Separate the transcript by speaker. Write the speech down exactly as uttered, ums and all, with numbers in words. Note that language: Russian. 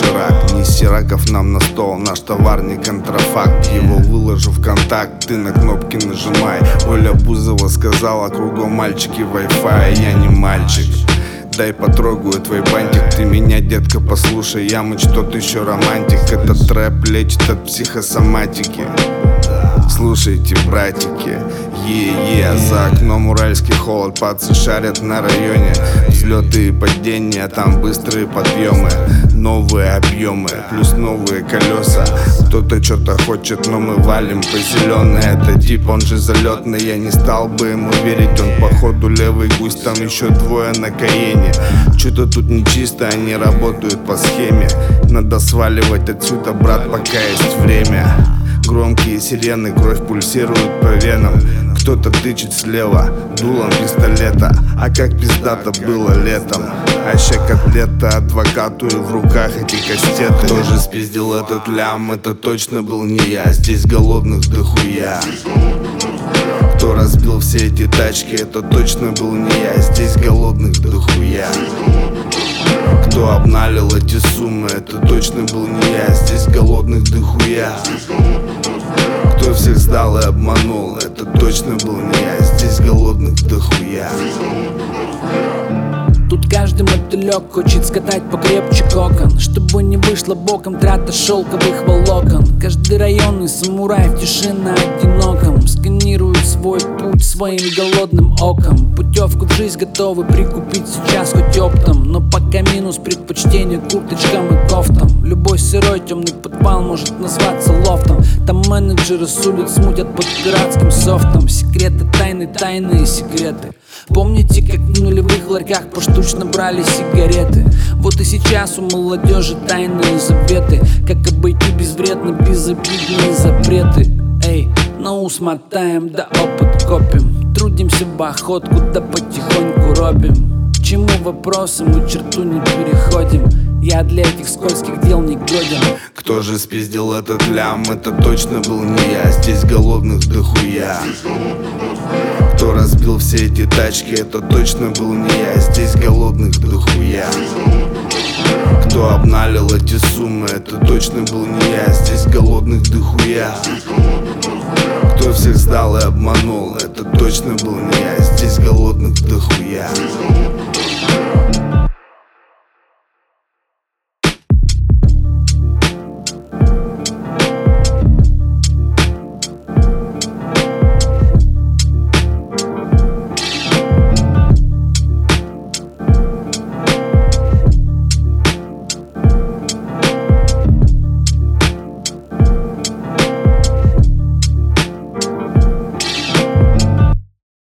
Speaker 1: доширак. Неси раков нам на стол, наш товар не контрафакт. Его выложу в контакт, ты на кнопки нажимай. Оля Бузова сказала, кругом мальчики Wi-Fi. Я не мальчик, дай потрогаю твой бантик. Ты меня, детка, послушай, Ямыч тот еще романтик. Этот трэп лечит от психосоматики. Слушайте, братики, е-е. За окном уральский холод, пацы шарят на районе. Взлеты и падения, там быстрые подъемы. Новые объемы, плюс новые колеса. Кто-то что-то хочет, но мы валим по зеленой. Это тип, он же залетный, я не стал бы ему верить. Он походу левый гусь, там еще двое на Каене. Что-то тут нечисто, они работают по схеме. Надо сваливать отсюда, брат, пока есть время. Громкие сирены, кровь пульсирует по венам. Кто-то тычет слева дулом пистолета. А как пиздато было летом. А ща котлета адвокату и в руках эти кастеты. Кто же спиздил этот лям, это точно был не я. Здесь голодных дохуя. Кто разбил все эти тачки, это точно был не я. Здесь голодных дохуя. Кто обналил эти суммы, это точно был не я. Здесь голодных дохуя. Кто всех сдал и обманул, это точно был не я. Здесь голодных дохуя.
Speaker 2: Тут каждый мотылек хочет скатать покрепче кокон, чтобы не вышло боком трата шелковых волокон. Каждый районный самурай в тиши на одиноком сканирует свой путь своим голодным оком. Путевку в жизнь готовы прикупить сейчас хоть оптом, но пока минус предпочтение курточкам и кофтам. Любой сырой темный подвал может назваться лофтом. Там менеджеры с улиц смутят под пиратским софтом. Секреты тайны, тайные секреты. Помните, как в нулевых ларьках поштучно брали сигареты? Вот и сейчас у молодежи тайные заветы. Как обойти безвредно безобидные запреты. Эй, на ус мотаем, да опыт копим. Трудимся в охотку, да потихоньку робим. К чему вопросы, мы черту не переходим. Я для этих скользких дел не годен.
Speaker 1: Кто же спиздил этот лям, это точно был не я. Здесь голодных дохуя. Кто разбил все эти тачки, это точно был не я. Здесь голодных дохуя. Кто обналил эти суммы, это точно был не я. Здесь голодных дохуя. Кто всех сдал и обманул, это точно был не я. Здесь голодных дохуя.